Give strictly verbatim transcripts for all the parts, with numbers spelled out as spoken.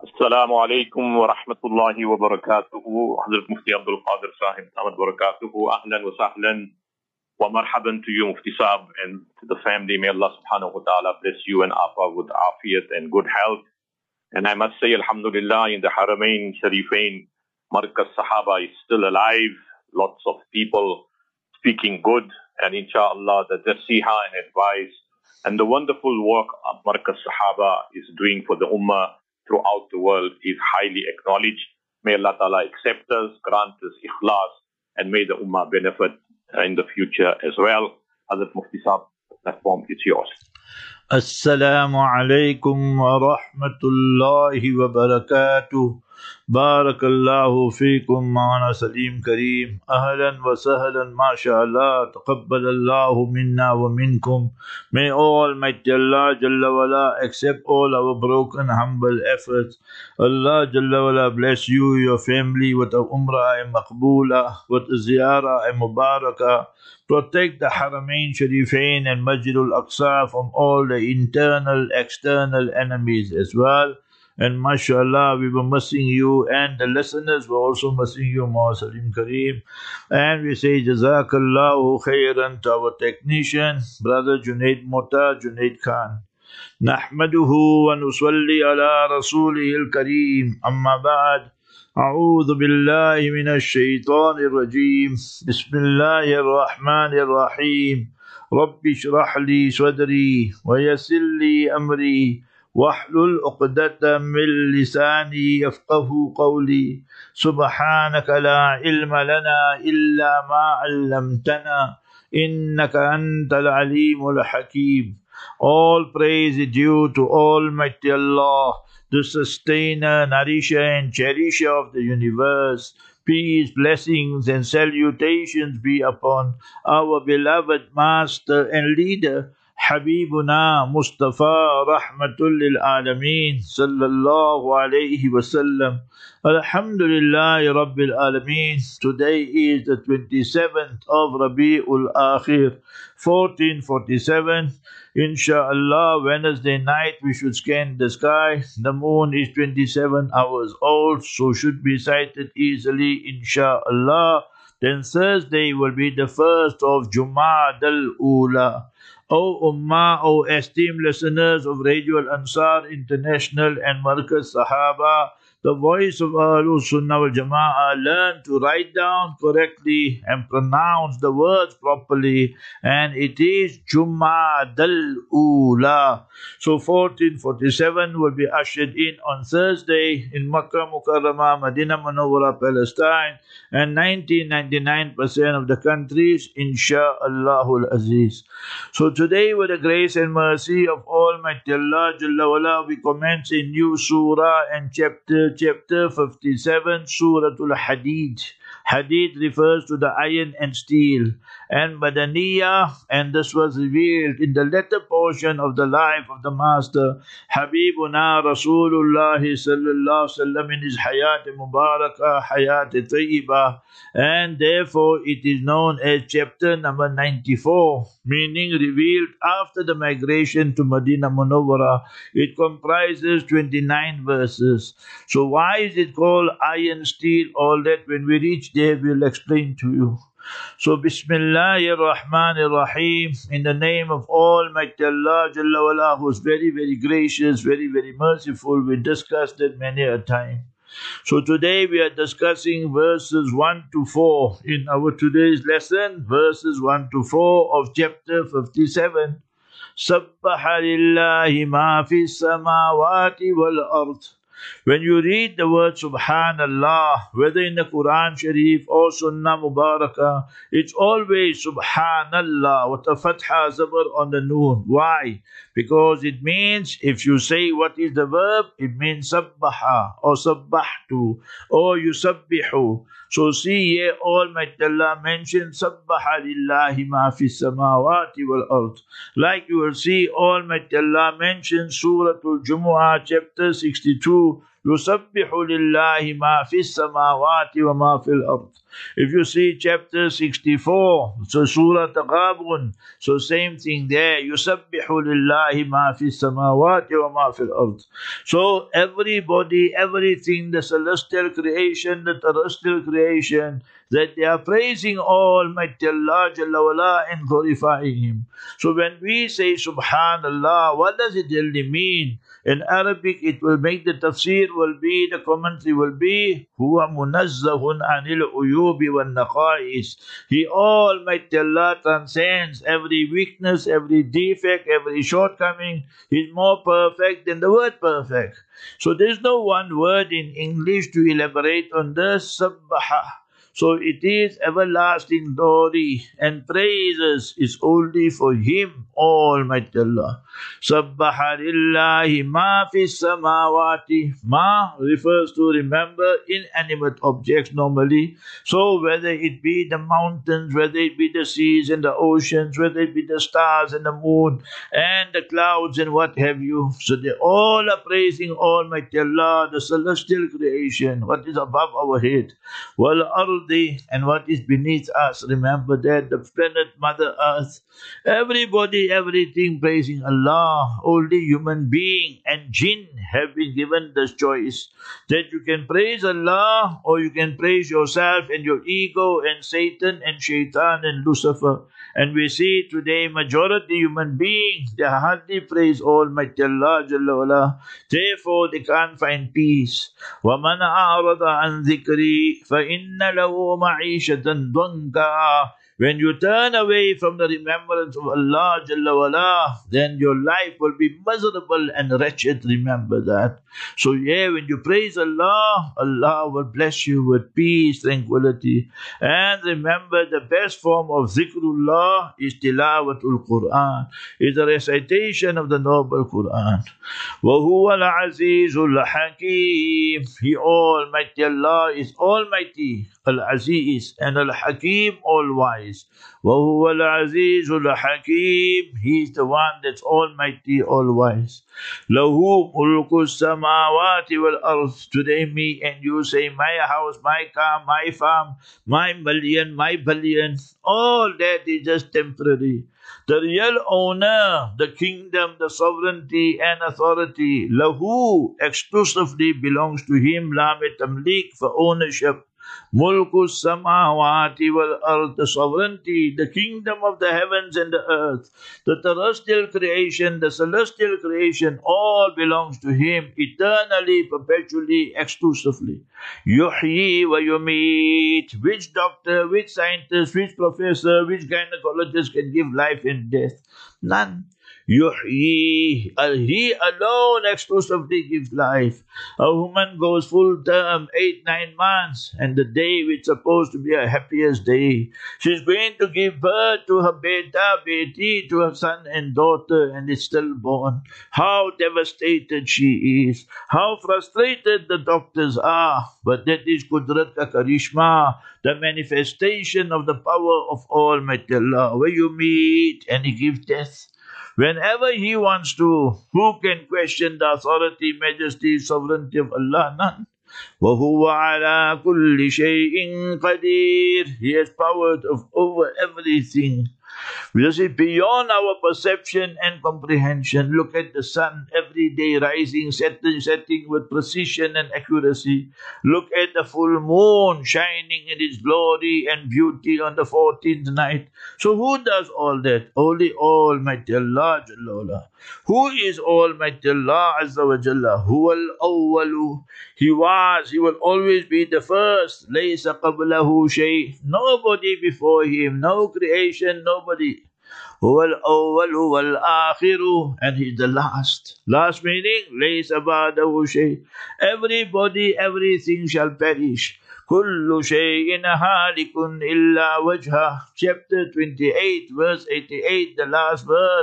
Assalamu alaikum wa rahmatullahi wa barakatuhu. Hazrat Mufti Abdul Qadir Sahib Ahmad barakatuhu. Ahlan wa sahlan wa marhaban to you, Mufti Sahib, and to the family. May Allah subhanahu wa ta'ala bless you and Apa with afiyat and good health. And I must say, alhamdulillah, in the Haramain Sharifain, Markaz Sahaba is still alive. Lots of people speaking good, and inshallah, the nasiha and advice and the wonderful work Markaz Sahaba is doing for the Ummah throughout the world is highly acknowledged. May Allah Ta'ala accept us, grant us ikhlas, and may the Ummah benefit in the future as well. Hazrat Mufti Sahib, the platform is yours. Assalamu alaikum wa rahmatullahi wa barakatuh. Barakallahu feekum maana Salim Kareem. Ahlan wa sahlan, mashallah. Taqabbalallahu minna wa minkum. May Almighty Allah Jalla wala accept all our broken, humble efforts. Allah Jalla wala bless you, your family with a umrah and maqboolah, with a ziyarah and mubarakah. Protect the Haramain Sharifain and Masjidul Aqsa from all the internal, external enemies as well. And mashallah, we were missing you, and the listeners were also missing you, Ma Salim Kareem. And we say Jazakallahu khairan to our technician, Brother Junaid Mota, Junaid Khan. Nahmaduhu wa nusalli ala rasulihil Kareem. Amma ba'd. أعوذ بالله من الشيطان الرجيم بسم الله الرحمن الرحيم رب اشرح لي صدري ويسر لي أمري واحلل عقدة من لساني يفقه قولي سبحانك لا علم لنا إلا ما علمتنا إنك أنت العليم الحكيم. All praise is due to Almighty Allah, the sustainer, nourisher and cherisher of the universe. Peace, blessings and salutations be upon our beloved master and leader, Habibuna Mustafa Rahmatul lil Alameen Sallallahu Alaihi Wasallam. Alhamdulillah Rabbil Alameen. Today is the twenty-seventh of Rabi'ul Akhir, fourteen forty-seven. Insha'Allah, Wednesday night we should scan the sky. The moon is twenty-seven hours old, so should be sighted easily, Insha'Allah. Then Thursday will be the first of Jum'ad al-Ula. O Ummah, O esteemed listeners of Radio Al-Ansar International and Markaz Sahaba, the voice of Ahlul Sunnah wal Jama'ah, learn to write down correctly and pronounce the words properly, and it is Jum'ad al-Ula. So fourteen forty-seven will be ushered in on Thursday in Makkah Mukarramah, Medina Munawwara, Palestine, and nineteen ninety-nine percent of the countries, Insha'Allahul Aziz. So today, with the grace and mercy of Almighty Allah Jalla wala, we commence a new surah and chapter, chapter fifty-seven, Suratul Hadid. Hadid refers to the iron and steel, and Madaniyah, and this was revealed in the latter portion of the life of the Master, Habibuna Rasulullah sallallahu alaihi wasallam, in his Hayat Mubarakah, Hayat Tayyibah, and therefore it is known as chapter number ninety-four, meaning revealed after the migration to Medina Munawwara. It comprises twenty-nine verses. So why is it called iron, steel, all that? When we reach there, we'll explain to you. So Bismillahir Rahmanir Rahim, in the name of Almighty Allah Jalla wala, who is very, very gracious, very, very merciful. We discussed it many a time. So today we are discussing verses one to four in our today's lesson, verses one to four of chapter fifty-seven. Sabbaha lillahi ma fi samawati wal ard. When you read the word Subhanallah, whether in the Quran Sharif or Sunnah Mubarakah, it's always Subhanallah with a fatha zabar on the noon. Why? Because it means, if you say what is the verb, it means sabbaha or sabbahtu or yusabbihu. So see here, Almighty Allah mentioned Sabbaha lillahi ma fi samawati wal ard. Like you will see, Almighty Allah mentioned Suratul Jumu'ah chapter sixty-two, يُسَبِّحُ لِلَّهِ مَا فِي السَّمَاوَاتِ وَمَا فِي الْأَرْضِ. If you see chapter sixty-four, so Surah Taghabun, so same thing there. يُسَبِّحُ لِلَّهِ مَا فِي السَّمَاوَاتِ وَمَا فِي الْأَرْضِ. So everybody, everything, the celestial creation, the terrestrial creation, that they are praising Almighty Allah Jalla wala and glorifying Him. So when we say Subhanallah, what does it really mean? In Arabic, it will make the tafsir will be, the commentary will be, Huwa munazzahun anil uyubi wal naqais. He, Almighty Allah, transcends every weakness, every defect, every shortcoming. He's more perfect than the word perfect. So there's no one word in English to elaborate on this. Sabbaha. So it is everlasting glory and praises is only for Him, Almighty Allah. Sabbaha lillahi ma fi samawati. Ma refers to, remember, inanimate objects normally. So whether it be the mountains, whether it be the seas and the oceans, whether it be the stars and the moon and the clouds and what have you. So they all are praising Almighty Allah, the celestial creation, what is above our head. Wal ardi, and what is beneath us. Remember that, the planet Mother Earth. Everybody, everything praising Allah. Only human being and jinn have been given this choice, that you can praise Allah or you can praise yourself and your ego and Satan and Shaitan and Lucifer. And we see today majority human beings, they hardly praise Almighty Allah Jalla wala. Therefore they can't find peace. وَمَنْ أَعْرَضَ عَنْ ذِكْرِي فَإِنَّ لَهُ مَعِيشَةً ضَنْكًا. When you turn away from the remembrance of Allah Jalla wala, then your life will be miserable and wretched. Remember that. So yeah, when you praise Allah, Allah will bless you with peace, tranquility. And remember, the best form of zikrullah is tilawatul Quran, is the recitation of the noble Quran. وَهُوَ الْعَزِيزُ الْحَكِيمُ. He, Almighty Allah, is Almighty, Al-Aziz, and Al-Hakim, all-wise. وَهُوَ الْعَزِيزُ الْحَكِيمُ. He is the one that's Almighty, all-wise. لَهُ مُلْكُ السَّمَاوَاتِ وَالْأَرْضِ. Today me and you say, my house, my car, my farm, my million, my billion, all that is just temporary. The real owner, the kingdom, the sovereignty and authority, lahu, exclusively belongs to Him, la tamlik, for ownership. Mulku samawati wal ard, the sovereignty, the kingdom of the heavens and the earth, the terrestrial creation, the celestial creation, all belongs to Him eternally, perpetually, exclusively. Yuhyi wa yumit. Which doctor, which scientist, which professor, which gynecologist can give life and death? None. Yuhyi, He alone exclusively gives life. A woman goes full term, eight, nine months, and the day which is supposed to be her happiest day, she's going to give birth to her beta, beti, to her son and daughter, and it's stillborn. How devastated she is, how frustrated the doctors are, but that is Qudrat ka Karishma, the manifestation of the power of Almighty Allah, where you meet and He gives death whenever He wants to. Who can question the authority, majesty, sovereignty of Allah? None. وَهُوَ عَلَى كُلِّ شَيْءٍ قَدِيرٌ. He has power of over everything. Because it's beyond our perception and comprehension. Look at the sun every day rising, setting, setting with precision and accuracy. Look at the full moon shining in its glory and beauty on the fourteenth night. So who does all that? Only Almighty Allah Jalla wala. Who is Almighty Allah Azza wa Jalla? Huwal awwalu. He was, He will always be the first. Laysa qablahu shay. Nobody before Him, no creation, nobody. Huwal awwalu wal akhiru, and He's the last. Last meaning, laysa ba'dahu shay. Everybody, everything shall perish. Kullu shay'in halikun illa wajha. Chapter twenty-eight, verse eighty-eight, the last verse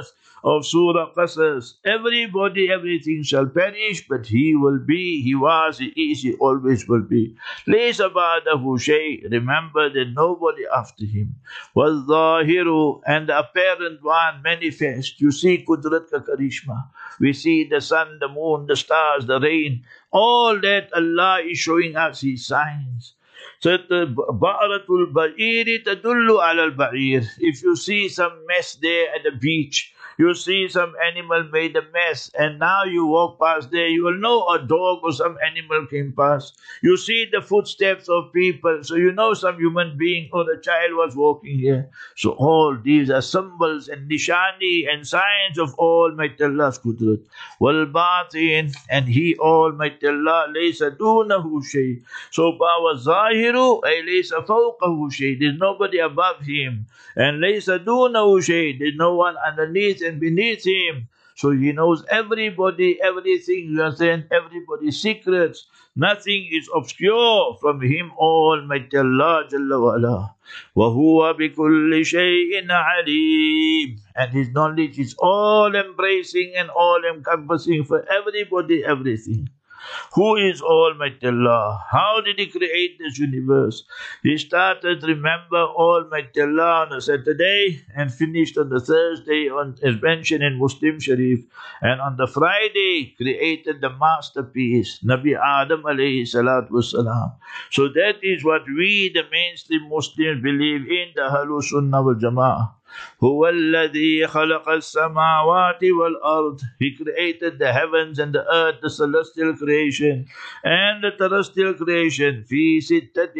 of Surah Qasas. Everybody, everything shall perish, but he will be, he was, he is, he always will be. Laysa ba'dahu shay. Remember that nobody after him. وَالظَّاهِرُ, and the apparent one manifest. You see Qudrat ka karishma. We see the sun, the moon, the stars, the rain. All that Allah is showing us His signs. So Ba'ratul Ba'iri tadullu ala al-Ba'ir. If you see some mess there at the beach, you see some animal made a mess, and now you walk past there, you will know a dog or some animal came past. You see the footsteps of people, so you know some human being or a child was walking here. So all these are symbols and nishani and signs of Almighty Allah's Qudrat. Wal Batin, and He Almighty Allah, laysa dunahu shay. So Bawa Zahiru, ay laysa fawqahu shay. There's nobody above Him. And laysa dunahu shay. There's no one underneath and beneath Him. So He knows everybody, everything, you understand, everybody's secrets. Nothing is obscure from Him, Almighty Allah Jalla wa Ala. وَهُوَ بِكُلِّ شَيْءٍ عَلِيمٍ. And His knowledge is all-embracing and all-encompassing for everybody, everything. Who is Almighty Allah? How did He create this universe? He started, remember, Almighty Allah on a Saturday and finished on the Thursday, on, as mentioned in Muslim Sharif. And on the Friday, created the masterpiece, Nabi Adam alayhi salatu wassalam. So that is what we, the mainstream Muslims, believe in, the Ahlus Sunnah wal Jama'ah. هو الذي خلق السماوات والأرض. He created the heavens and the earth, the celestial creation and the terrestrial creation. في ستة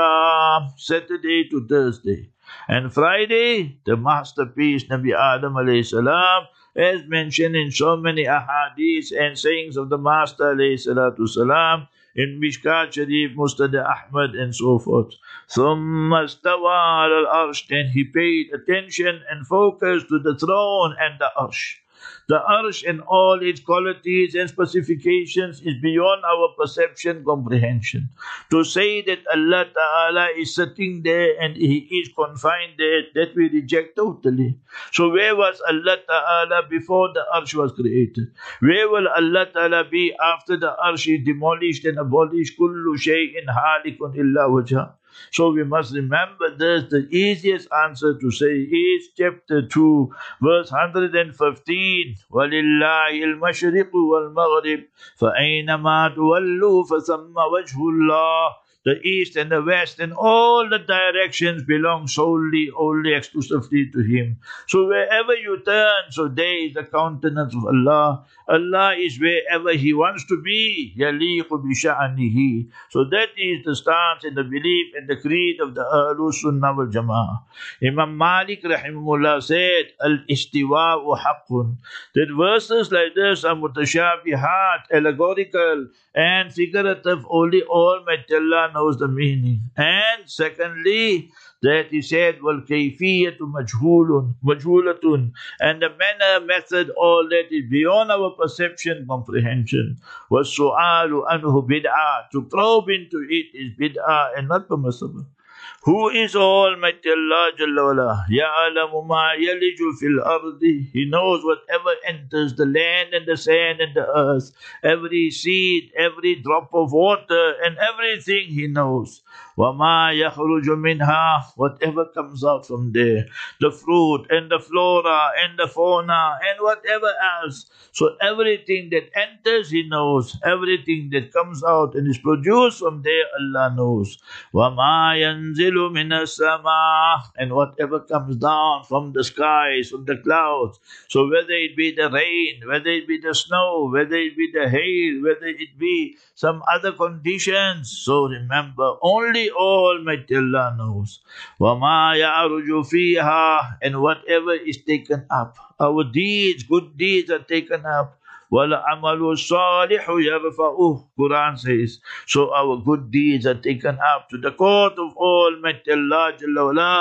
أيام, Saturday to Thursday. And Friday, the masterpiece, Nabi Adam alayhi salam, as mentioned in so many ahadith and sayings of the Master alayhi salatu salam, in Mishkat Sharif, Musnad Ahmad, and so forth. ثُمَّ اسْتَوَى عَلَى الْعَرْشِ. Then He paid attention and focus to the throne and the arsh. The arsh and all its qualities and specifications is beyond our perception, comprehension. To say that Allah Ta'ala is sitting there and He is confined there, that we reject totally. So where was Allah Ta'ala before the arsh was created? Where will Allah Ta'ala be after the arsh is demolished and abolished? Kullu shay'in halikun illa wajha. So we must remember this. The easiest answer to say is chapter two, verse one hundred fifteen. وَلِلَّهِ الْمَشْرِقُ وَالْمَغْرِبُ فَأَيْنَمَا تُوَلُّوا فَثَمَّ وَجْهُ اللَّهِ. The east and the west and all the directions belong solely, only, exclusively to Him. So wherever you turn, so there is the countenance of Allah. Allah is wherever He wants to be. يَلِيقُ بِشَأْنِهِ. So that is the stance and the belief and the creed of the Ahlus Sunnah wal Jama'ah. Imam Malik rahimahullah said, Al-istiwa'u haqqun. That verses like this are mutashabihat, allegorical and figurative. Only Almighty Allah knows the meaning. And secondly, that He said, wal kayfiyatu majhulun, majhulatun, and the manner, method, all that is beyond our perception, comprehension. Was su'alu anhu bid'ah. To probe into it is bid'ah and not permissible. Who is Almighty Allah Jalla wala? Ya'alamu ma yaliju fil ardi. He knows whatever enters the land and the sand and the earth. Every seed, every drop of water and everything He knows. وَمَا يَخْرُجُ مِنْهَا. Whatever comes out from there. The fruit and the flora and the fauna and whatever else. So everything that enters He knows. Everything that comes out and is produced from there Allah knows. وَمَا يَنزِلُ مِنَ السَّمَاءِ. And whatever comes down from the skies, from the clouds. So whether it be the rain, whether it be the snow, whether it be the hail, whether it be some other conditions. So remember, only Almighty Allah knows. وَمَا يَعْرُجُ فِيهَا. And whatever is taken up. Our deeds, good deeds are taken up. وَالْعَمَلُ الصَّالِحُ يَرْفَعُهُ. Quran says. So our good deeds are taken up to the court of Almighty Allah Jalla wala.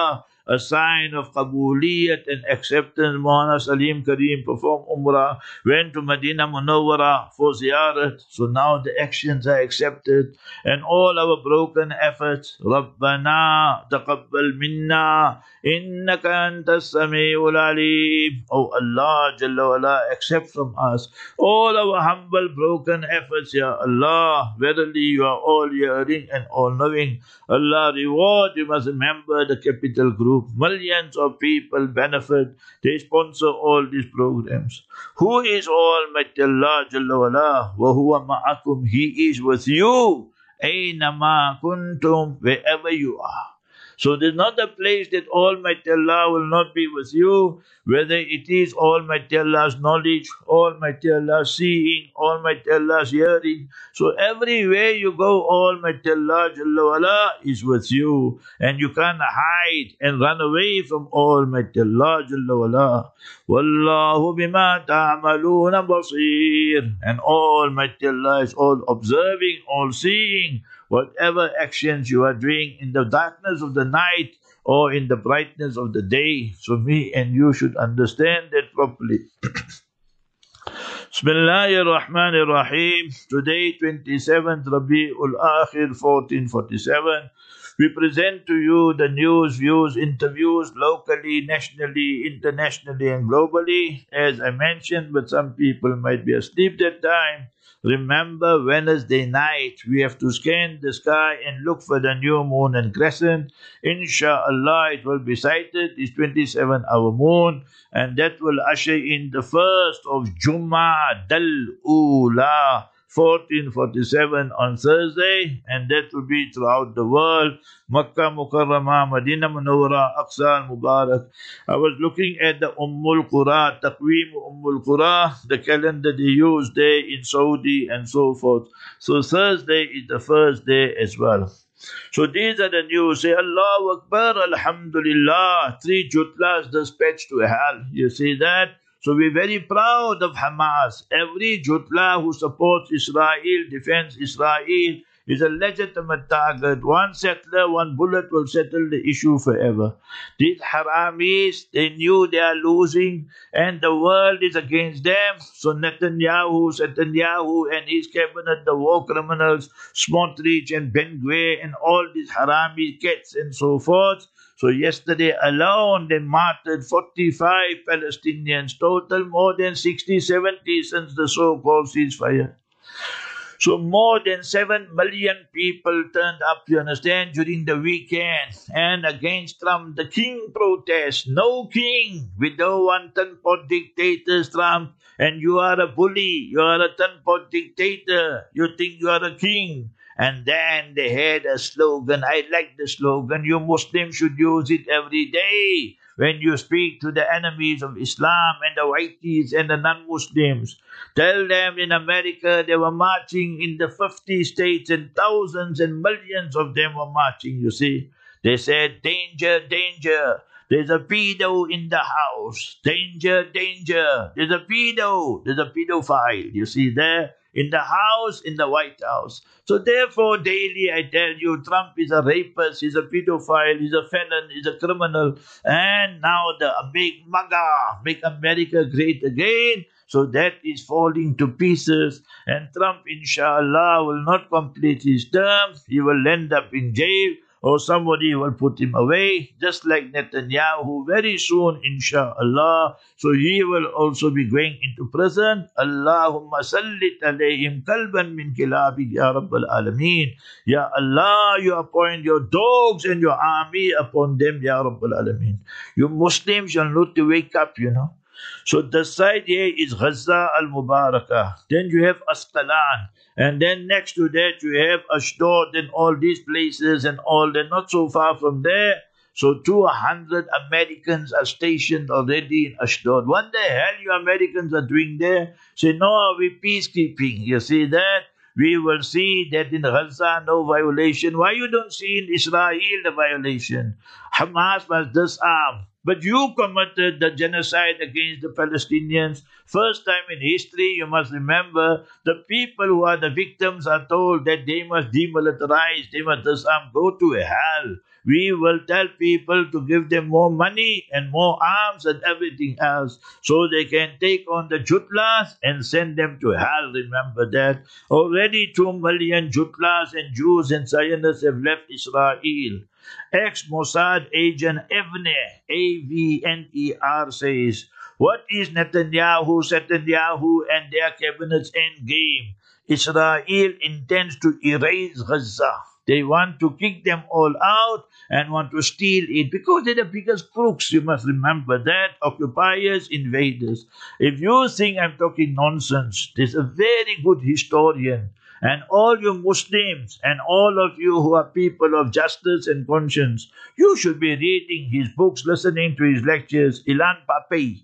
a sign of qabuliyat and acceptance. Maulana Salim Kareem performed Umrah, went to Medina Munawwara for ziyarat. So now the actions are accepted and all our broken efforts. Rabbana taqabbal minna innaka antas sami'ul alim. Oh Allah Jalla wala, accept from us all our humble broken efforts, Ya Allah. Verily you are all hearing and all knowing. Allah reward. You must remember the Capital Group. Millions of people benefit. They sponsor all these programs. Who is Almighty Allah Jalla wala? Wa huwa ma'akum. He is with you. Aynama kuntum, wherever you are. So there's not a place that Almighty Allah will not be with you, whether it is Almighty Allah's knowledge, Almighty Allah's seeing, Almighty Allah's hearing. So everywhere you go, Almighty Allah Jalla wala is with you, and you can't hide and run away from Almighty Allah Jalla wala. Wallahu bima ta'maluna basir. And Almighty Allah is all observing, all seeing, whatever actions you are doing in the darkness of the night or in the brightness of the day. So me and you should understand that properly. Bismillahir Rahmanir Rahim. Today, twenty-seventh Rabi'ul Akhir, fourteen forty-seven. We present to you the news, views, interviews locally, nationally, internationally and globally. As I mentioned, but some people might be asleep that time. Remember, Wednesday night, we have to scan the sky and look for the new moon and crescent. Insha'Allah, it will be sighted. It's twenty-seven hour moon, and that will usher in the first of Jum'ah Dal-Ula, fourteen forty-seven on Thursday, and that will be throughout the world. Makkah Mukarramah, Medina Munawwara, Aqsa al-Mubarak. I was looking at the Ummul Qura, Taqweem Ummul Qura, the calendar they use there in Saudi and so forth. So Thursday is the first day as well. So these are the news. Say Allahu Akbar, Alhamdulillah. Three jutlas dispatched to hell. You see that? So we're very proud of Hamas. Every jutla who supports Israel, defends Israel, is a legitimate target. One settler, one bullet will settle the issue forever. These haramis, they knew they are losing and the world is against them. So Netanyahu, Netanyahu and his cabinet, the war criminals, Smotrich and Ben-Gvir and all these harami cats and so forth. So yesterday alone they martyred forty-five Palestinians, total more than sixty, seventy since the so-called ceasefire. So more than seven million people turned up, you understand, during the weekend. And against Trump, the king protest. No king. We don't want ten-pot dictators, Trump. And you are a bully. You are a ten-pot dictator. You think you are a king. And then they had a slogan. I like the slogan. You Muslims should use it every day when you speak to the enemies of Islam and the whiteys and the non-Muslims. Tell them in America they were marching in the fifty states and thousands and millions of them were marching, you see. They said, danger, danger. There's a pedo in the house. Danger, danger. There's a pedo. There's a pedophile. You see there? In the house, in the White House. So therefore, daily I tell you, Trump is a rapist, he's a pedophile, he's a felon, he's a criminal. And now the big MAGA, make America great again. So that is falling to pieces. And Trump, inshallah, will not complete his term. He will end up in jail, or somebody will put him away, just like Netanyahu very soon, insha'Allah. So he will also be going into prison. Allahumma sallit alayhim kalban min kilabik ya Rabbal Alameen. Ya Allah, you appoint your dogs and your army upon them, ya Rabbal Alameen. You Muslims shall not to wake up, you know. So the side here is Gaza al-Mubarakah. Then you have Asqalan. And then next to that you have Ashdod and all these places and all. They're not so far from there. So two hundred Americans are stationed already in Ashdod. What the hell you Americans are doing there? Say, no, we're peacekeeping. You see that? We will see that in Gaza, no violation. Why you don't see in Israel the violation? Hamas must disarm. but you committed the genocide against the Palestinians. First time in history, you must remember, the people who are the victims are told that they must demilitarize, they must disarm, go to hell. We will tell people to give them more money and more arms and everything else so they can take on the Jutlas and send them to hell. Remember that. Already two million Jutlas and Jews and Zionists have left Israel. Ex-Mossad agent Avner, A V N E R, says, what is Netanyahu, Netanyahu and their cabinet's end game? Israel intends to erase Gaza. They want to kick them all out and want to steal it because they're the biggest crooks. You must remember that. Occupiers, invaders. If you think I'm talking nonsense, there's a very good historian. And all you Muslims and all of you who are people of justice and conscience, you should be reading his books, listening to his lectures. Ilan Pappé.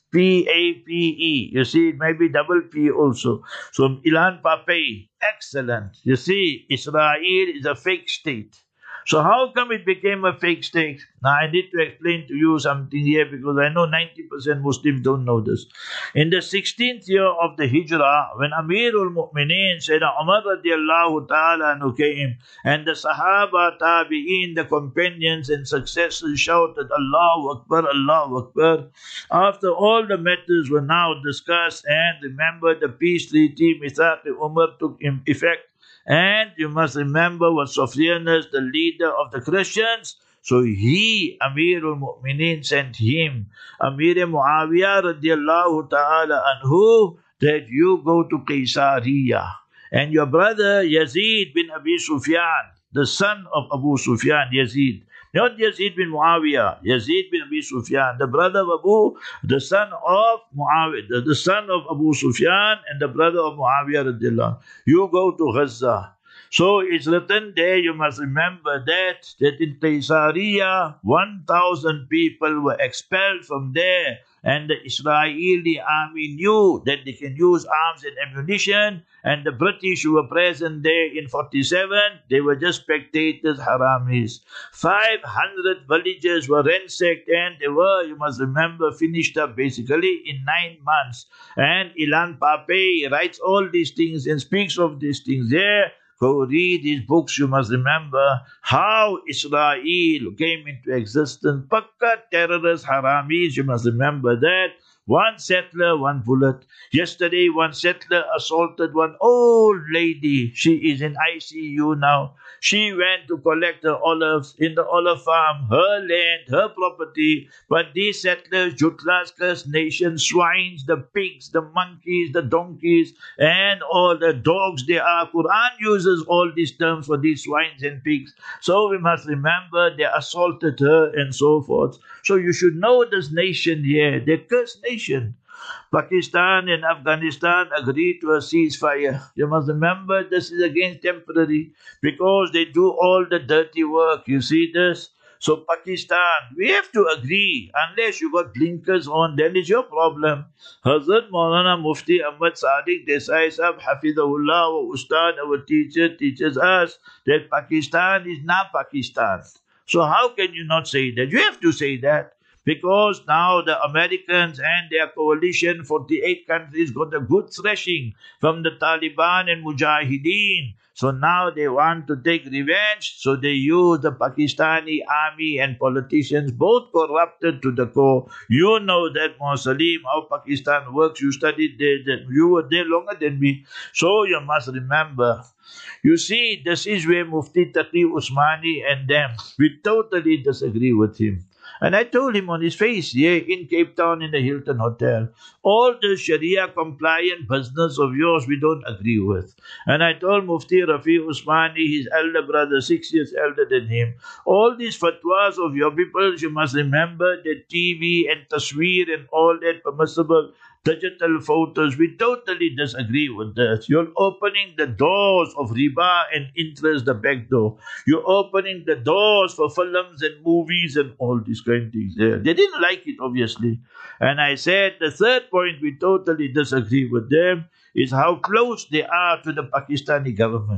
P A P E. You see, it may be double P also. So, Ilan Pappé, excellent. You see, Israel is a fake state. So how come it became a fake state? Now I need to explain to you something here because I know ninety percent Muslims don't know this. In the sixteenth year of the Hijrah, when Amirul Mu'mineen Sayyidina Umar radiallahu ta'ala anhu came, and the Sahaba, Tabi'een, the companions and successors shouted, Allahu Akbar, Allahu Akbar. After all the matters were now discussed and remember the peace treaty, Mithaq Umar took effect. And you must remember what Sophianus, the leader of the Christians, so he, Amirul Mu'mineen, sent him, Amir Muawiyah radiallahu ta'ala anhu, that you go to Caesarea. And your brother Yazid bin Abi Sufyan, the son of Abu Sufyan, Yazid, not Yazid bin Muawiyah, Yazid bin Abi Sufyan, the brother of Abu, the son of Muawiyah, the, the son of Abu Sufyan and the brother of Muawiyah radiallahu. You go to Gaza. So it's written there, you must remember that, that in Caesarea, one thousand people were expelled from there. And the Israeli army knew that they can use arms and ammunition. And the British who were present there in forty-seven, they were just spectators, haramis. five hundred villages were ransacked and they were, you must remember, finished up basically in nine months. And Ilan Pappé writes all these things and speaks of these things there. Go read his books, you must remember how Israel came into existence. Pakka terrorist haramis, you must remember that. One settler, one bullet. Yesterday, one settler assaulted one old lady. She is in I C U now. She went to collect her olives in the olive farm, her land, her property. But these settlers, Jutlaskas nation, swines, the pigs, the monkeys, the donkeys, and all the dogs they are. Quran uses all these terms for these swines and pigs. So we must remember they assaulted her and so forth. So you should know this nation here, the cursed nation. Pakistan and Afghanistan agreed to a ceasefire. You must remember this is against temporary because they do all the dirty work. You see this? So Pakistan, we have to agree. Unless you got blinkers on, then it's your problem. Hazrat Maulana Mufti Ahmad Sadiq Desai Sahab Hafidahullah wa Ustad, our teacher, teaches us that Pakistan is not Pakistan. So how can you not say that? You have to say that. Because now the Americans and their coalition, forty-eight countries, got a good thrashing from the Taliban and Mujahideen. So now they want to take revenge. So they use the Pakistani army and politicians, both corrupted to the core. You know that, Salim, how Pakistan works. You studied there. You were there longer than me. So you must remember. You see, this is where Mufti Taqi Usmani and them, we totally disagree with him. And I told him on his face, here in Cape Town in the Hilton Hotel, all the Sharia compliant business of yours we don't agree with. And I told Mufti Rafi Usmani, his elder brother, six years elder than him, all these fatwas of your people, you must remember that T V and tasweer and all that permissible digital photos, we totally disagree with this. You're opening the doors of riba and interest, the back door. You're opening the doors for films and movies and all these kind of things there. They didn't like it, obviously. And I said the third point we totally disagree with them is how close they are to the Pakistani government.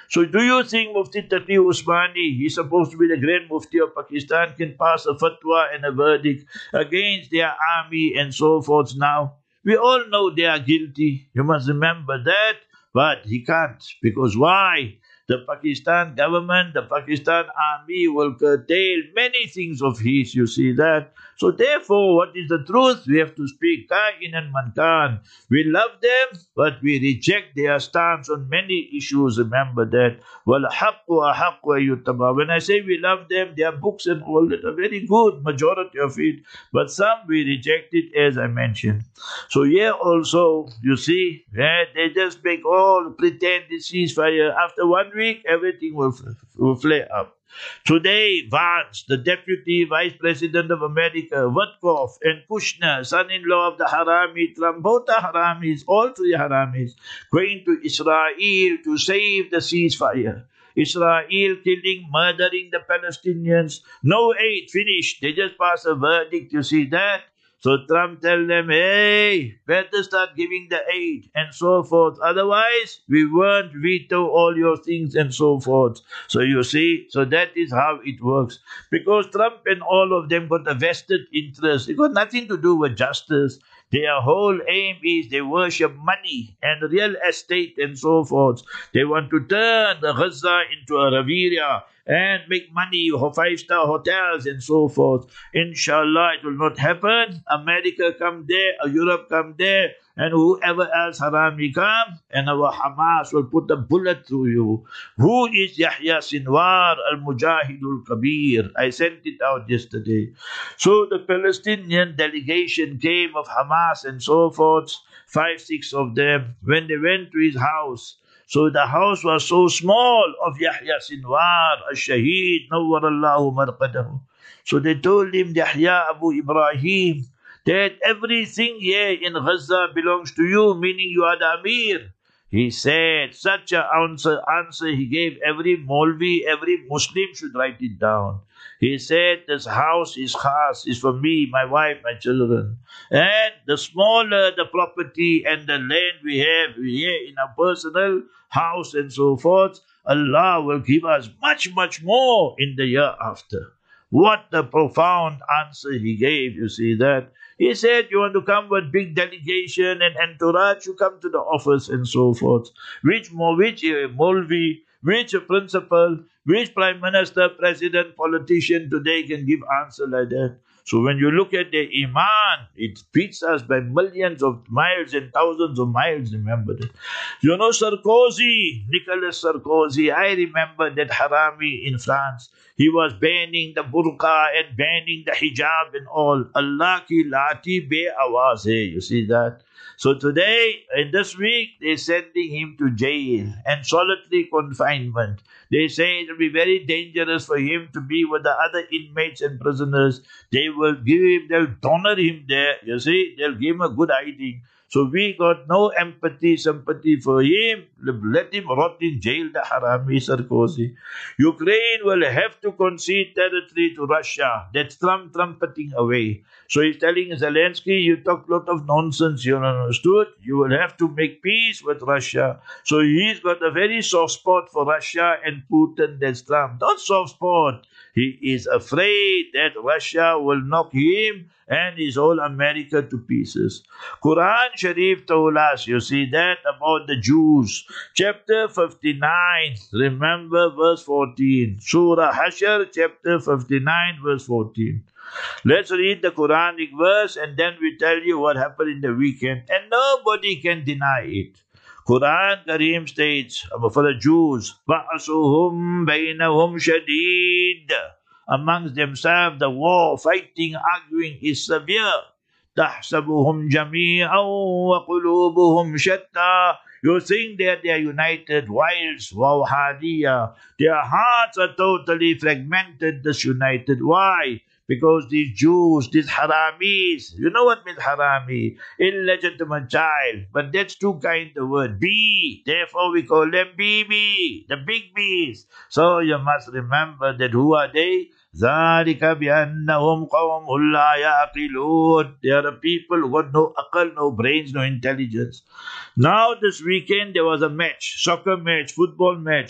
So do you think Mufti Taqi Usmani, he's supposed to be the Grand Mufti of Pakistan, can pass a fatwa and a verdict against their army and so forth now? We all know they are guilty. You must remember that. But he can't. Because why? The Pakistan government, the Pakistan army will curtail many things of his, you see that. So therefore, what is the truth? We have to speak Kain and Mankan. We love them, but we reject their stance on many issues. Remember that. وَالْحَقُّ أَحَقُّ أَيُّتَّبَى. When I say we love them, their books and all that are very good, majority of it. But some we reject it, as I mentioned. So here also, you see, yeah, they just make all pretend the ceasefire. After one week, everything will, will flare up. Today, Vance, the Deputy Vice President of America, Witkoff, and Kushner, son-in-law of the Harami, Trump, both are Haramis, all three Haramis, going to Israel to save the ceasefire. Israel killing, murdering the Palestinians. No aid, finished. They just passed a verdict, you see that? So Trump tell them, hey, better start giving the aid and so forth. Otherwise, we won't veto all your things and so forth. So you see, so that is how it works. Because Trump and all of them got a vested interest. It got nothing to do with justice. Their whole aim is they worship money and real estate and so forth. They want to turn the Gaza into a Riviera and make money for five-star hotels and so forth. Inshallah, it will not happen. America come there, or Europe come there, and whoever else Harami come, and our Hamas will put a bullet through you. Who is Yahya Sinwar al-Mujahidul Kabir? I sent it out yesterday. So the Palestinian delegation came of Hamas and so forth, five, six of them, when they went to his house. So the house was so small of Yahya Sinwar, al-Shaheed, Nawwarallahu marqadahu. So they told him, Yahya Abu Ibrahim, that everything here in Gaza belongs to you, meaning you are the Amir. He said, such an answer, answer he gave every Maulvi, every Muslim should write it down. He said, this house is khas, is for me, my wife, my children. And the smaller the property and the land we have here in our personal house and so forth, Allah will give us much, much more in the year after. What a profound answer he gave, you see that. He said, you want to come with big delegation and entourage, you come to the office and so forth. Which, which uh, Maulvi, which principal, which prime minister, president, politician today can give answer like that? So when you look at the Iman, it beats us by millions of miles and thousands of miles, remember that. You know Sarkozy, Nicolas Sarkozy, I remember that Harami in France. He was banning the burqa and banning the hijab and all. Allah ki lati be awaz hai, you see that? So today, in this week, they're sending him to jail and solitary confinement. They say it will be very dangerous for him to be with the other inmates and prisoners. They will give him, they'll honor him there, you see, they'll give him a good hiding. So we got no empathy, sympathy for him. Let him rot in jail, the Harami Sarkozy. Ukraine will have to concede territory to Russia. That's Trump trumpeting away. So he's telling Zelensky, you talk a lot of nonsense, you understood? You will have to make peace with Russia. So he's got a very soft spot for Russia and Putin, that's Trump. Not soft spot. He is afraid that Russia will knock him and his whole America to pieces. Quran Sharif told us, you see that, about the Jews. Chapter fifty-nine, remember verse fourteen. Surah Hashr, chapter fifty-nine, verse fourteen. Let's read the Quranic verse and then we tell you what happened in the weekend. And nobody can deny it. Quran Kareem states, for the Jews, بَعْصُهُمْ بَيْنَهُمْ شَدِيدٌ. Amongst themselves, the war, fighting, arguing is severe. تَحْسَبُهُمْ جَمِيعًا وَقُلُوبُهُمْ شَتَّى. You think that they are united, whilst وَوْحَادِيَّة. Their hearts are totally fragmented, disunited. Why? Because these Jews, these Haramis, you know what means Harami? Illegitimate child. But that's too kind a word. B. Therefore we call them B B. The big B's. So you must remember that who are they? ذَلِكَ بِأَنَّهُمْ قَوْمٌ لَا يَعْقِلُونَ. They are the people who got no aql, no brains, no intelligence. Now this weekend there was a match, soccer match, football match.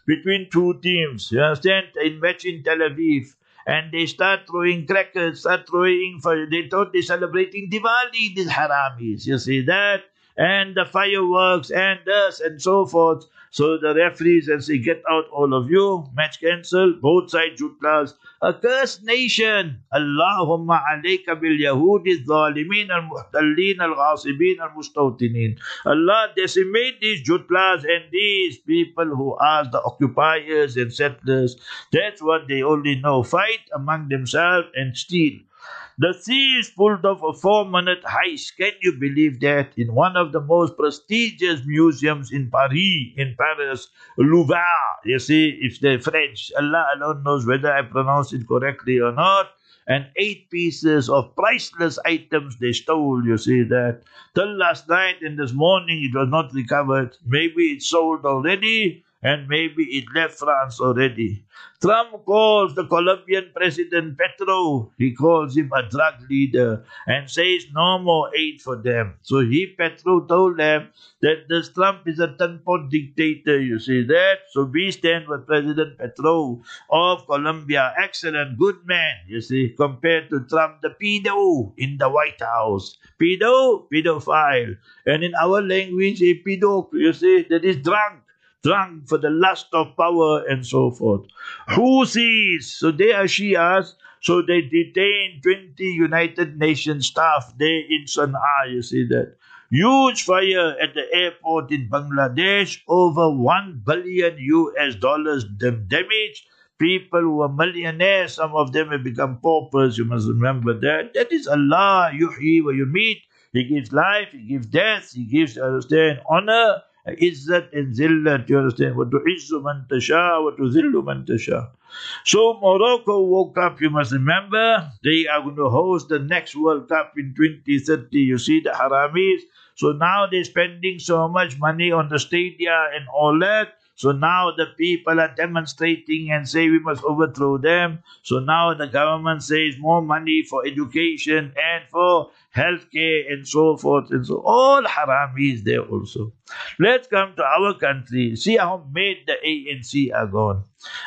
between two teams. You understand? In match in Tel Aviv. And they start throwing crackers, start throwing, for, they thought they're celebrating Diwali, these haramis. You see that? And the fireworks and this and so forth. So the referees and say, get out all of you, match cancelled, both sides jutlas. A cursed nation. Allahumma alayka bil yahudi zalimin al-muhtallin al-ghasibin al-mustawtinin. Allah decimate these jutlas and these people who are the occupiers and settlers. That's what they only know. Fight among themselves and steal. The thieves pulled off a four-minute heist. Can you believe that? In one of the most prestigious museums in Paris, in Paris, Louvre. You see, if they're French, Allah alone knows whether I pronounce it correctly or not. And eight pieces of priceless items they stole, you see that. Till last night and this morning it was not recovered. Maybe it's sold already. And maybe it left France already. Trump calls the Colombian president Petro. He calls him a drug leader and says no more aid for them. So he, Petro, told them that this Trump is a ten-pot dictator, you see that? So we stand with President Petro of Colombia. Excellent, good man, you see, compared to Trump, the pedo in the White House. Pedo, pedophile. And in our language, a pedo, you see, that is drunk. Drunk for the lust of power and so forth. Houthis, so they are Shias, so they detained twenty United Nations staff there in Sana'a, you see that. Huge fire at the airport in Bangladesh, over one billion U S dollars damage. People who are millionaires, some of them have become paupers, you must remember that. That is Allah, yuhyi wa yumit. He gives life, He gives death, He gives, understand, honor, Izzat and Zillat, you understand? Wa tu'izzu man tasha, wa tuzillu man tasha. So Morocco woke up, you must remember, they are going to host the next World Cup in twenty thirty. You see the haramis. So now they're spending so much money on the stadia and all that. So now the people are demonstrating and say we must overthrow them. So now the government says more money for education and for healthcare and so forth and so all haramis there also. Let's come to our country. See how made the A N C are gone.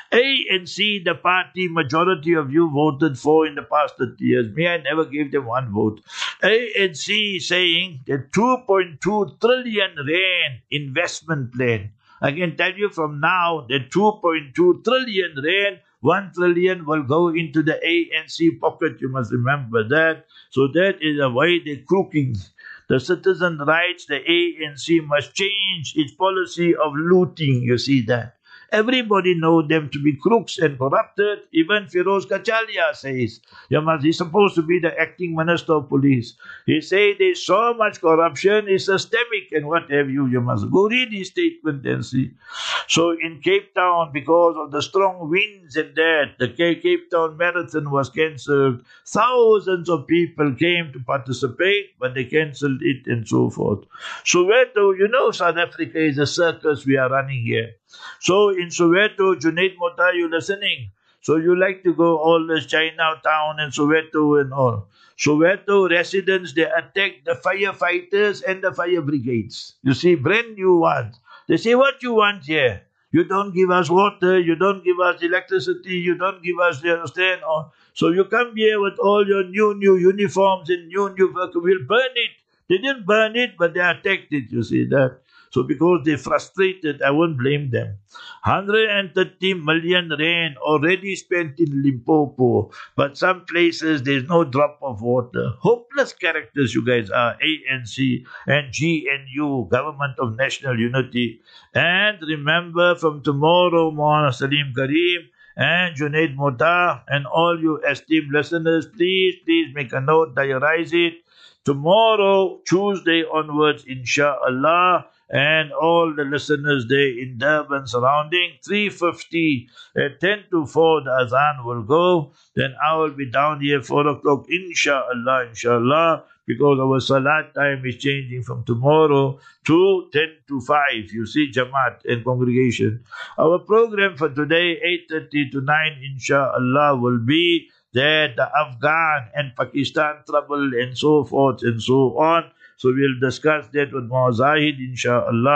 A N C, the party majority of you voted for in the past thirty years. Me, I never gave them one vote. A N C saying that two point two trillion rand investment plan. I can tell you from now that two point two trillion rand, one trillion will go into the A N C pocket. You must remember that. So that is the way they're crooking. The citizen rights, the A N C must change its policy of looting. You see that. Everybody knows them to be crooks and corrupted. Even Firoz Kachalia says, you must, he's supposed to be the acting minister of police. He says there's so much corruption, it's systemic and what have you. You must go read his statement and see. So in Cape Town, because of the strong winds and that, the Cape Town Marathon was cancelled. Thousands of people came to participate, but they cancelled it and so forth. Soweto, you know South Africa is a circus we are running here. So in Soweto, Junaid Mota, you listening? So you like to go all this Chinatown and Soweto and all. Soweto residents, they attack the firefighters and the fire brigades. You see, brand new ones. They say, what you want here? You don't give us water, you don't give us electricity, you don't give us, you understand? Or, so you come here with all your new, new uniforms and new, new work. We'll burn it. They didn't burn it, but they attacked it, you see that. So because they're frustrated, I won't blame them. one hundred thirty million rand already spent in Limpopo, but some places there's no drop of water. Hopeless characters you guys are, A N C and G N U, Government of National Unity. And remember from tomorrow, Maulana Salim Kareem and Junaid Mota and all you esteemed listeners, please, please make a note, diarize it. Tomorrow, Tuesday onwards, inshallah, and all the listeners there in Durban surrounding, three fifty, at ten to four, the azan will go. Then I will be down here four o'clock, inshallah, inshallah, because our salat time is changing from tomorrow to ten to five. You see, Jamaat and congregation. Our program for today, eight thirty to nine, inshallah, will be that the Afghan and Pakistan trouble and so forth and so on. So we'll discuss that with Maw Zahid, inshallah.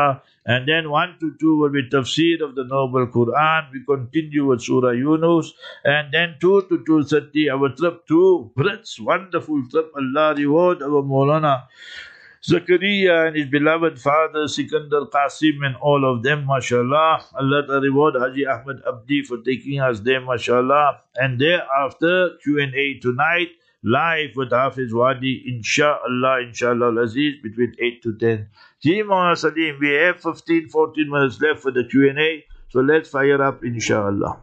And then one to two will be tafsir of the Noble Quran. We continue with Surah Yunus. And then two to two thirty, our trip to Brits. Wonderful trip. Allah reward our Maulana Zakaria and his beloved father Sikandar Qasim and all of them, mashallah. Allah reward Haji Ahmed Abdi for taking us there, mashallah. And thereafter, Q and A tonight, live with Hafiz Wadi, inshallah, inshallah, Aziz, between eight to ten. Ji Maulana Salim, we have fifteen, fourteen minutes left for the Q and A, so let's fire up, inshallah.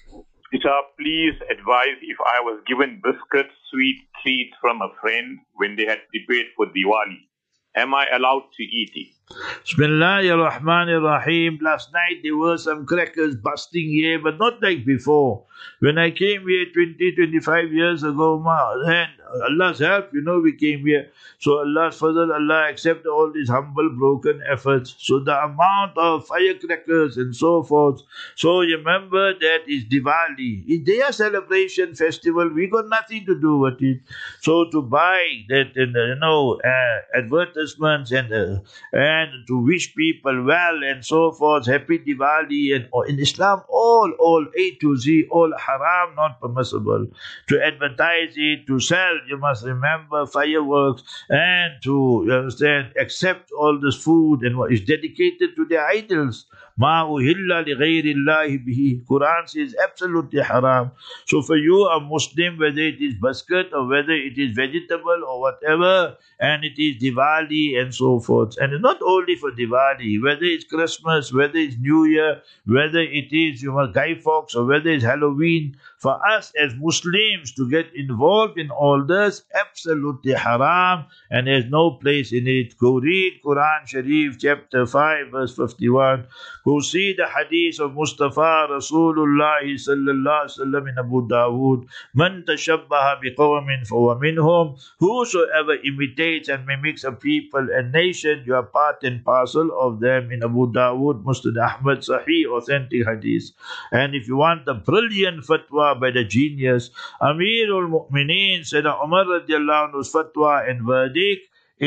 Sir, please advise if I was given biscuits, sweet treats from a friend when they had prepared for Diwali. Am I allowed to eat it? Bismillahir Rahmanir Rahim. Last night there were some crackers busting here, but not like before. When I came here twenty, twenty-five years ago, and Allah's help, you know, we came here. So Allah's fazl, Allah accept all these humble, broken efforts. So the amount of firecrackers and so forth. So you remember that is Diwali. It's their celebration festival. We got nothing to do with it. So to buy that, you know, uh, advertisements and uh, and to wish people well and so forth, happy Diwali, and oh, in Islam, all, all A to Z, all haram, not permissible. To advertise it, to sell, you must remember fireworks, and to, you understand, accept all this food and what is dedicated to their idols. Ma uhilla li ghayri Allahi bihi. Quran says absolutely haram. So for you, a Muslim, whether it is basket or whether it is vegetable or whatever, and it is Diwali and so forth. And it's not only for Diwali, whether it's Christmas, whether it's New Year, whether it is, you know, Guy Fawkes or whether it's Halloween, for us as Muslims to get involved in all this, absolutely haram, and there's no place in it. Go read Quran Sharif chapter five verse fifty-one. Go see the hadith of Mustafa Rasulullah sallallahu alaihi wasallam in Abu Dawood. Man tashabbaha biqawmin fahuwa minhum. Whosoever imitates and mimics a people and nation, you are part and parcel of them, in Abu Dawood, Musnad Ahmad, Sahih, authentic hadith. And if you want the brilliant fatwa by the genius, Amirul Mu'mineen Sayyidina Umar radiallahu anhu's fatwa and verdict,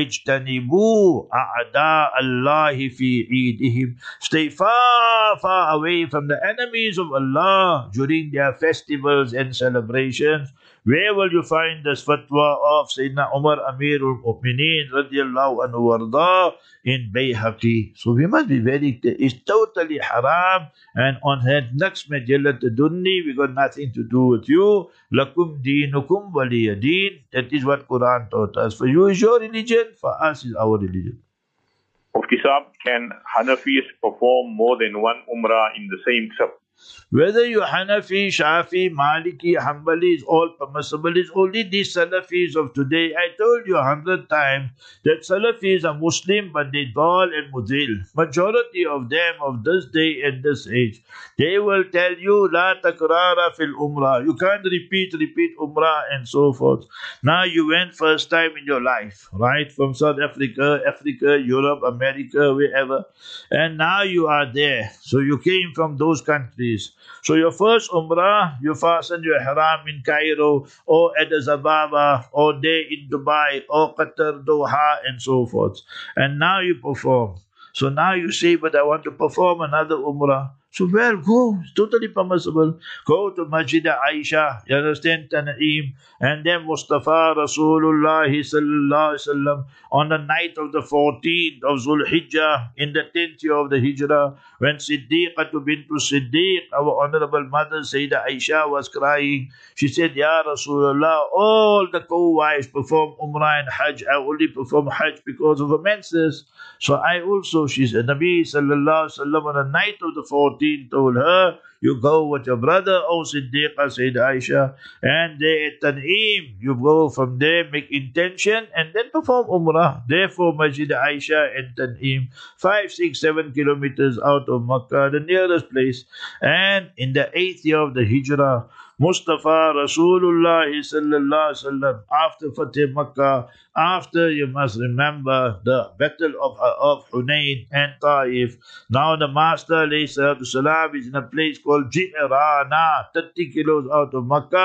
Ijtanibu a'da Allahi fi eidihim. Stay far, far away from the enemies of Allah during their festivals and celebrations. Where will you find this fatwa of Sayyidina Umar Amirul Mu'mineen radiallahu anhu warda? In Bayhaqi. So we must be very clear. It's totally haram, and on that next majallat dunni, we got nothing to do with you. Lakum deenukum waliya deen. That is what Quran taught us. For you is your religion, for us is our religion. Mufti Saab, can Hanafis perform more than one Umrah in the same trip? Whether you Hanafi, Shafi, Maliki, Hanbali is all permissible. It's only these Salafis of today. I told you a hundred times that Salafis are Muslim, but they dal and mudil. Majority of them of this day and this age, they will tell you, La takrara fil umrah. You can't repeat, repeat umrah and so forth. Now you went first time in your life, right? From South Africa, Africa, Europe, America, wherever. And now you are there. So you came from those countries. So your first umrah, you fasten your haram in Cairo or Addis Ababa or there in Dubai or Qatar, Doha and so forth. And now you perform. So now you say, but I want to perform another umrah. So well, go. It's totally permissible. Go to Masjid Aisha, you understand, Tan'im, and then Mustafa Rasulullah sallallahu alaihi wasallam on the night of the fourteenth of Zul Hijjah in the tenth year of the Hijrah, when Siddiqatu bintu Siddiq, our honorable mother Sayyidah Aisha, was crying. She said, Ya Rasulullah, all the co-wives perform Umrah and Hajj. I only perform Hajj because of a menses. So I also, she said, Nabi sallallahu alaihi wasallam on the night of the fourteenth told her, you go with your brother, O Siddiqa, Sayyid Aisha, and there at Tan'im, you go from there, make intention, and then perform Umrah. Therefore, Masjid Aisha and Tan'im, five, six, seven kilometers out of Makkah, the nearest place. And in the eighth year of the Hijrah, Mustafa Rasulullah sallallahu alaihi wasallam, after Fatih Makkah, after, you must remember, the battle of, of Hunayn and Taif. Now the Master alayhi salatu salam is in a place called Ji'rana, thirty kilos out of Makkah.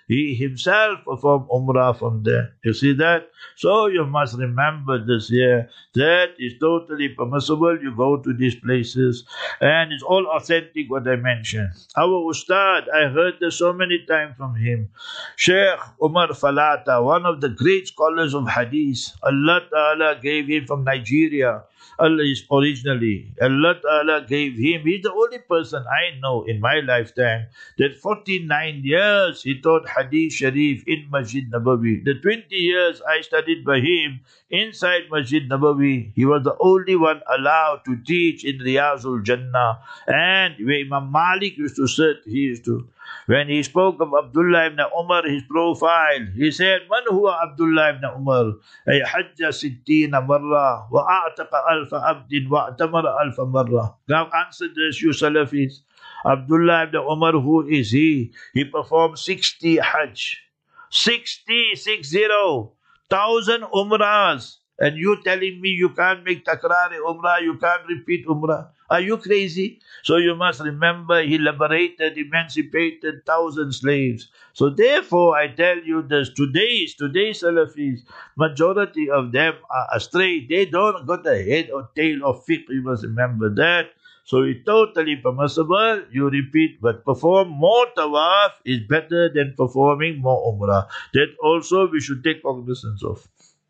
He himself performed Umrah from there. You see that? So you must remember this here. That is totally permissible. You go to these places and it's all authentic what I mentioned. Our Ustad, I heard this so many times from him. Sheikh Umar Falata, one of the great scholars of Hadith. Allah Ta'ala gave him from Nigeria. Allah is originally. Allah Ta'ala gave him. He's the only person I know in my lifetime that forty-nine years he taught Hadith Sharif in Masjid Nabawi. The twenty years I studied by him inside Masjid Nabawi, he was the only one allowed to teach in Riyazul Jannah. And where Imam Malik used to sit, he used to. When he spoke of Abdullah ibn Umar, his profile, he said, Man huwa Abdullah ibn Umar? Ay hajja sittina marra, wa a'taqa alfa abdin, wa a'tamara alfa marra. Now answer this, you Salafis. Abdullah ibn Umar, who is he? He performed sixty hajj. sixty, six zero, thousand umrahs. And you telling me you can't make takrar umrah, you can't repeat umrah. Are you crazy? So you must remember he liberated, emancipated thousand slaves. So therefore I tell you this, today's, today's Salafis, majority of them are astray. They don't got a head or tail of fiqh, you must remember that. So it's totally permissible, you repeat, but perform more tawaf is better than performing more umrah. That also we should take cognizance of.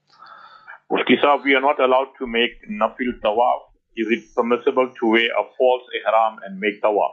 Mufti Sahib, we are not allowed to make nafil tawaf. Is it permissible to wear a false ihram and make tawaf?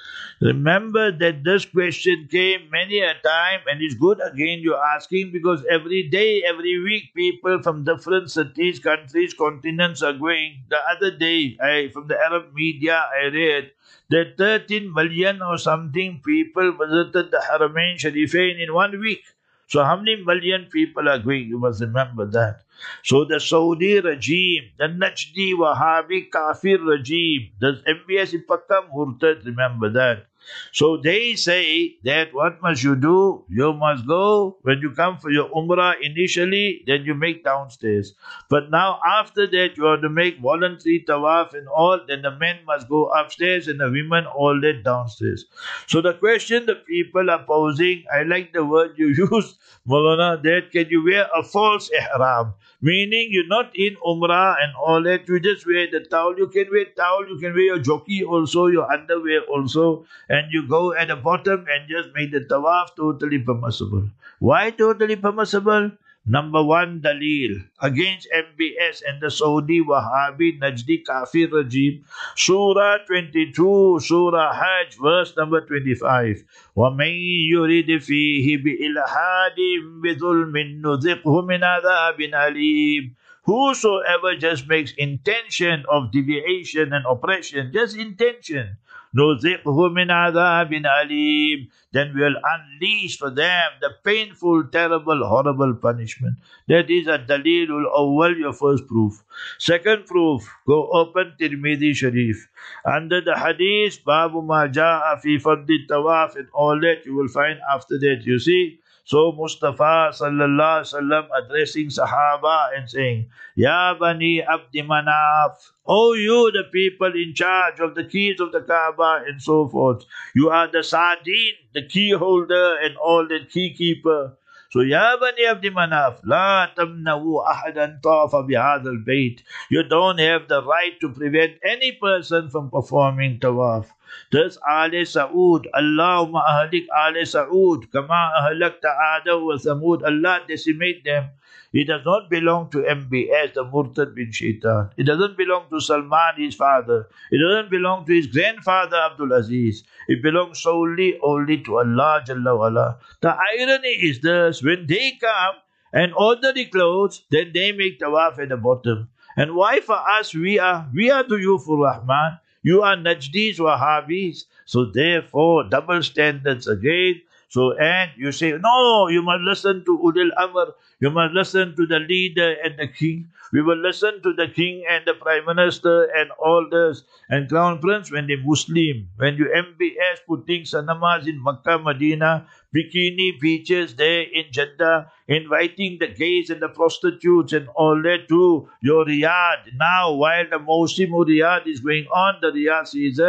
Remember that this question came many a time, and it's good again you're asking, because every day, every week, people from different cities, countries, continents are going. The other day, I, from the Arab media, I read that thirteen million or something people visited the Haramain Sharifain in one week. So how many million people are going? You must remember that. So the Saudi regime, the Najdi Wahhabi Kafir regime, the M B S Ipakka Murtad, remember that. So they say that what must you do? You must go, when you come for your Umrah initially, then you make downstairs. But now after that you have to make voluntary tawaf and all, then the men must go upstairs and the women all that downstairs. So the question the people are posing, I like the word you used, Maulana, that can you wear a false ihram? Meaning you're not in Umrah and all that, you just wear the towel. You can wear towel, you can wear your jockey also, your underwear also, and you go at the bottom and just make the tawaf totally permissible. Why totally permissible? Number one, dalil against M B S and the Saudi Wahhabi Najdi Kafir regime. Surah twenty-two, Surah Hajj, verse number twenty-five. وَمَن يُرِدْ فِيهِ بِإِلْحَادٍ بِظُلْمٍ نُذِقْهُ مِنْ عَذَابٍ أَلِيمٍ. Whosoever just makes intention of deviation and oppression, just intention, نُذِقْهُ مِنْ عَذَابٍ أَلِيمٍ, then we will unleash for them the painful, terrible, horrible punishment. That is a dalilul awwal, your first proof. Second proof, go open Tirmidhi Sharif. Under the hadith, Babu ma ja'a fi fadli tawaf and all that, you will find after that, you see. So Mustafa sallallahu alaihi wasallam addressing Sahaba and saying, Ya Bani Abdi Manaf, oh you the people in charge of the keys of the Kaaba and so forth. You are the sardine, the key holder and all that key keeper. So Ya Bani Abdi Manaf, La tamnawu ahadan tawafa bihadha al-bayt. You don't have the right to prevent any person from performing tawaf. Thus, Ale Saud, Allahumma ahlik Ale Saud, kama ahlakta Ada wa Thamud, Allah decimate them. It does not belong to M B S, the Murtad bin Shaitan. It doesn't belong to Salman, his father. It doesn't belong to his grandfather, Abdul Aziz. It belongs solely only to Allah Jalla wala. The irony is this, when they come and order the clothes, then they make tawaf at the bottom. And why for us, we are, we are to you for Rahman. You are Najdis, Wahhabis. So therefore, double standards again. So, and you say, no, you must listen to Ulil Amr. You must listen to the leader and the king. We will listen to the king and the prime minister and all this. And crown prince, when they Muslim, when you M B S putting sanamas in Makkah, Medina, bikini beaches there in Jeddah, inviting the gays and the prostitutes and all that to your Riyadh. Now, while the Mawsim Riyadh is going on, the Riyadh season,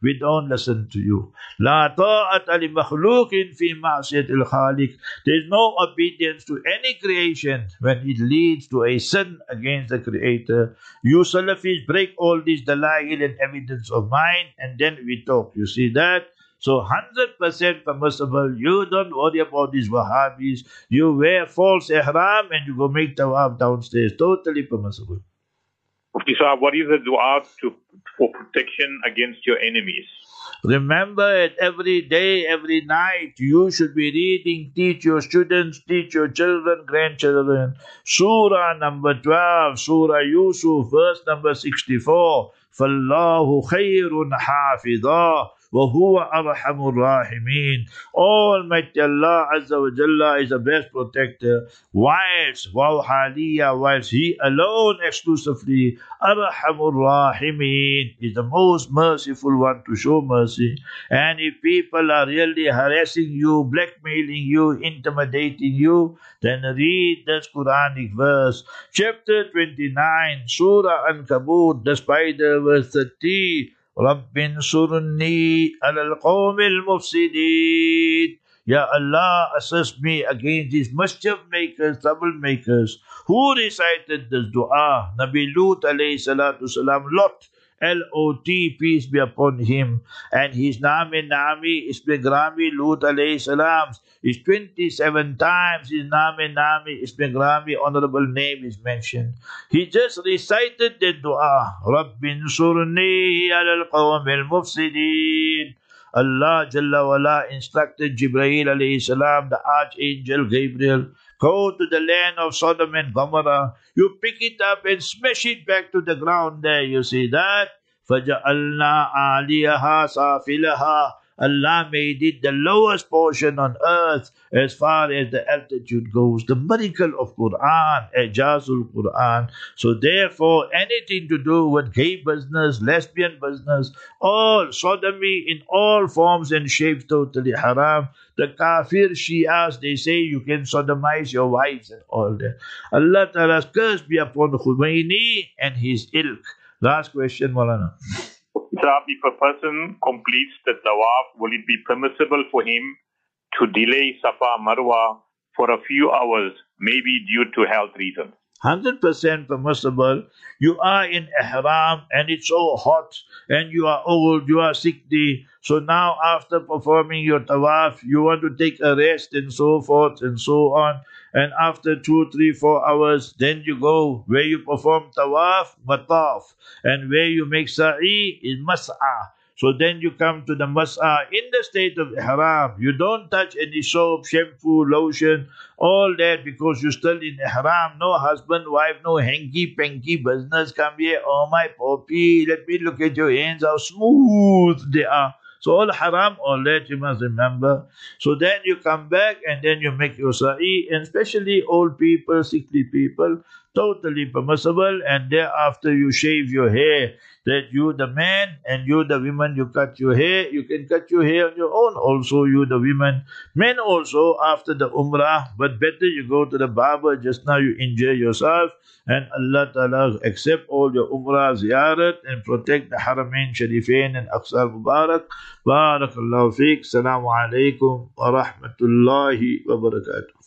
we don't listen to you. La ta'ata li makhluqin fi ma'siyatil khaliq. There is no obedience to any creation when it leads to a sin against the Creator. You Salafis break all these dalail and evidence of mine, and then we talk. You see that? So one hundred percent permissible. You don't worry about these Wahhabis. You wear false ihram and you go make tawaf downstairs. Totally permissible. Mufti Sahab, what is the dua to, for protection against your enemies? Remember it every day, every night. You should be reading, teach your students, teach your children, grandchildren. Surah number twelve, Surah Yusuf, verse number sixty-four. فَاللَّهُ خَيْرٌ حَافِظًا وَهُوَ أَرْحَمُ الرَّاحِمِينَ. Almighty Allah Azza wa Jalla is the best protector. Whilst, wow haliya, whilst He alone exclusively, Arhamur Rahimin, is the most merciful one to show mercy. And if people are really harassing you, blackmailing you, intimidating you, then read this Quranic verse. Chapter twenty-nine, Surah Ankabut, the spider, verse thirty. رَبِّ انصُرْنِي عَلَى الْقَوْمِ الْمُفْسِدِينَ. Ya Allah, assist me against these mischief makers, troublemakers. Who recited this dua? Nabi Lut alayhi salatu salam, Lot, L O T, peace be upon him. And his name Nami, Ismi Grami, Lut alayhi salam, is twenty-seven times his name Nami, Ismi Grami, honorable name is mentioned. He just recited the dua, Rabbin surni ala al-qawm al-mufsidin. Allah Jalla wala instructed Jibreel alayhi salam, the archangel Gabriel, go to the land of Sodom and Gomorrah. You pick it up and smash it back to the ground there. You see that? فَجَعَلْنَا عَالِيَهَا سَافِلَهَا. Allah made it the lowest portion on earth as far as the altitude goes. The miracle of Quran, Ijazul Quran. So therefore, anything to do with gay business, lesbian business, all sodomy in all forms and shapes, totally haram. The kafir Shias, they say you can sodomize your wives and all that. Allah Ta'ala's curse be upon Khomeini and his ilk. Last question, Maulana. Sahab, if a person completes the tawaf, will it be permissible for him to delay Safa Marwa for a few hours, maybe due to health reasons? one hundred percent permissible. You are in ihram and it's so hot and you are old, you are sickly. So now after performing your tawaf, you want to take a rest and so forth and so on. And after two, three, four hours, then you go where you perform tawaf, mataf. And where you make sa'i is mas'a. So then you come to the mas'a in the state of ihram. You don't touch any soap, shampoo, lotion, all that because you're still in ihram. No husband, wife, no hanky-panky business. Come here, oh my puppy, let me look at your hands, how smooth they are. So all haram, all that you must remember. So then you come back and then you make your sa'i, and especially old people, sickly people, totally permissible. And thereafter you shave your hair. That you the man and you the woman, you cut your hair. You can cut your hair on your own also, you the women. Men also after the umrah, but better you go to the barber. Just now you enjoy yourself. And Allah Ta'ala accept all your umrah, ziyarat, and protect the Haramain Sharifain and Aqsa Mubarak. Barakallahu feek. Assalamu alaikum wa rahmatullahi wa barakatuh.